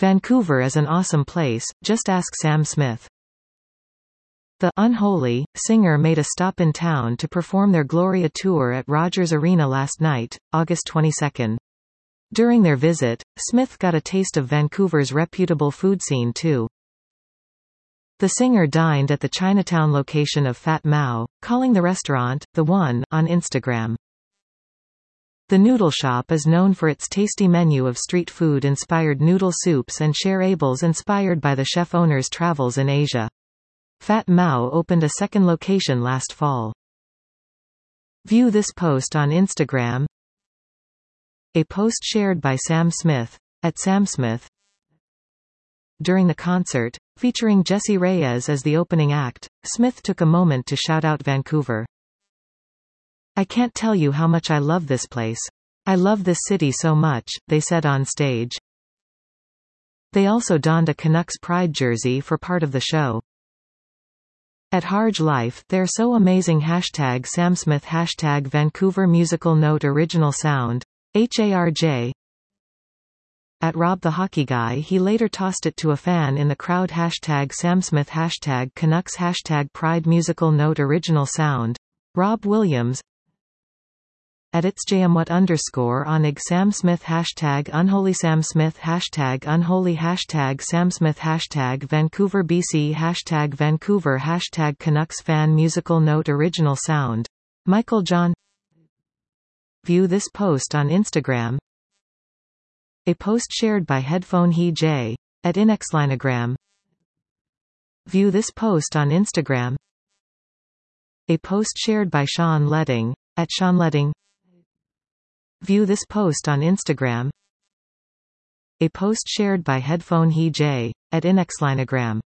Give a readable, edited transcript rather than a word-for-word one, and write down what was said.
Vancouver is an awesome place, just ask Sam Smith. The Unholy singer made a stop in town to perform their Gloria tour at Rogers Arena last night, August 22. During their visit, Smith got a taste of Vancouver's reputable food scene too. The singer dined at the Chinatown location of Fat Mao, calling the restaurant The One on Instagram. The Noodle Shop is known for its tasty menu of street food-inspired noodle soups and shareables inspired by the chef owner's travels in Asia. Fat Mao opened a second location last fall. View this post on Instagram. A post shared by Sam Smith, @SamSmith. During the concert, featuring Jessie Reyez as the opening act, Smith took a moment to shout out Vancouver. "I can't tell you how much I love this place. I love this city so much," they said on stage. They also donned a Canucks Pride jersey for part of the show. At Harge Life, they're so amazing #SamSmith #Vancouver Musical Note Original Sound, HARJ. At Rob the Hockey Guy he later tossed it to a fan in the crowd #SamSmith #Canucks #Pride Musical Note Original Sound, Rob Williams. At itsjmwhat_ on IG Sam Smith #Unholy Sam Smith #Unholy Sam Smith Vancouver BC Vancouver Canucks Fan Musical Note Original Sound, Michael John. View this post on Instagram. A post shared by Headphone He J, @InXLinogram. View this post on Instagram. A post shared by Sean Letting, @SeanLetting. View this post on Instagram. A post shared by Headphone He J, @InXLinogram.